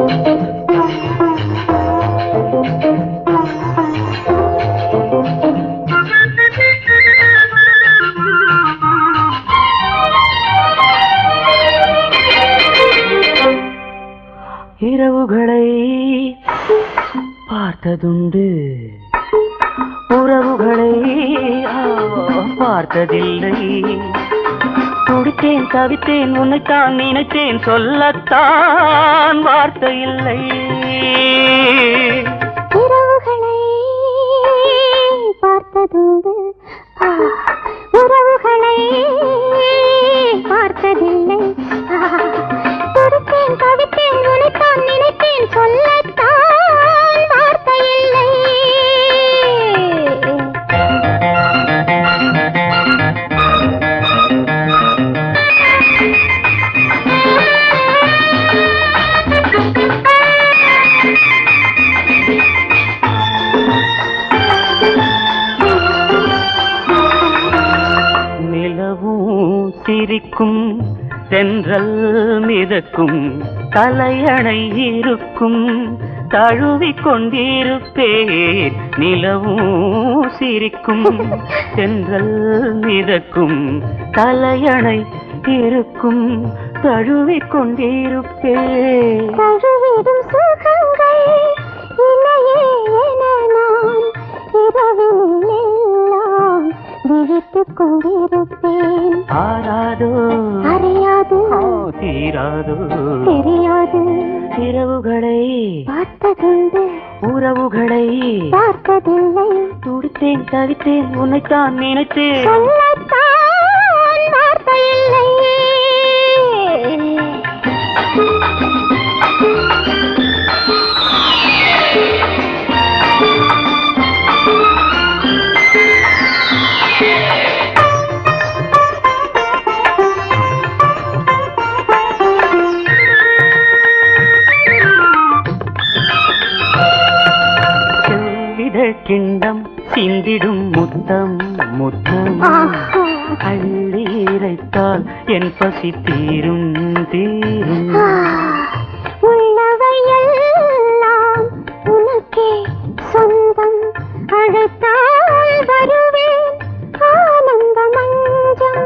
இரவுகளை பார்த்ததுண்டு, உறவுகளை பார்த்ததில்லை. துடித்தேன் தவித்தேன் உன்னைத்தான் நினைத்தேன், சொல்லத்தான் வார்த்தை இல்லை. இரவுகளை பார்த்ததுண்டு, உறவுகளை பார்த்ததில்லை. துடித்தேன் தவித்தேன் உன்னைத்தான் நினைத்தேன், சொல்லத்தான் வார்த்தை இல்லை. நிலவும் சிரிக்கும், தென்றல் மிதக்கும், தலையணை இருக்கும், தழுவிக் கொண்டிருப்பேன். நிலவும் சிரிக்கும், தென்றல் மிதக்கும், தலையணை இருக்கும், தழுவிக் கொண்டிருப்பேன். தழுவிடும் சுகங்கள் இணையே என நான் இரவில் எல்லாம் விழித்துக் கொண்டிருப்பேன். ஆராதோ அறியாது, தீராதோ தெரியாது. இரவுகளை பார்த்ததுண்டு, உறவுகளை பார்த்ததில்லை. துடித்தேன் தவித்தேன் உன்னைத்தான் நினைத்தேன், சொல்லத்தான் வார்த்தை இல்லை. கிண்டம் சிந்திடும் முத்தம் முத்தம், அள்ளி இறைத்தால் என் பசி தீரும் தீரும். உள்ளவையெல்லாம் உனக்கே சொந்தம், அழைத்தால் வருவேன் ஆனந்த மஞ்சம்.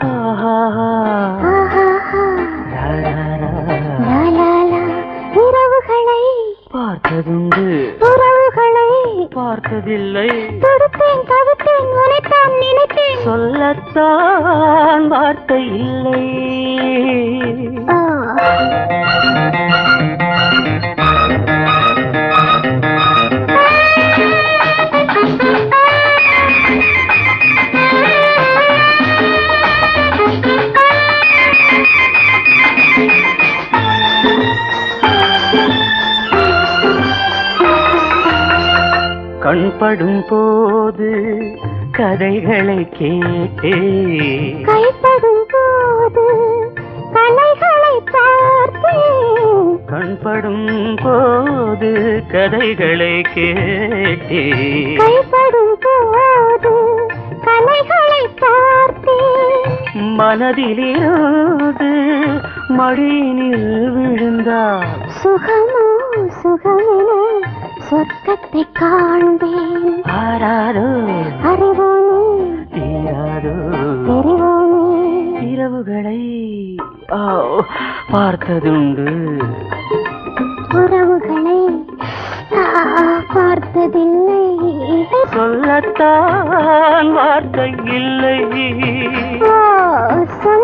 இரவுகளை பார்த்ததுண்டு, உறவுகளை பார்த்ததில்லை. துடித்தேன் தவித்தேன் உன்னைத்தான் நினைத்தேன், சொல்லத்தான் வார்த்தை இல்லை. கண்படும் போது கதைகளை கேட்டே, கைப்படும் போது கலைகளை பார்த்தேன். கண்படும் போது கதைகளை கேட்டே, கைப்படும் போது கலைகளை பார்த்தேன். மனதிலிருந்து மடியினில் விழுந்தார் சுகமோ சுகமென சொர்க்கத்தை காண்பேன். ஆராரோ அறிவோமே, தீராரோ தெரிவோமே. இரவுகளை பார்த்ததுண்டு, உறவுகளை பார்த்ததில்லை. சொல்லத்தான் வார்த்தை இல்லை. சொல்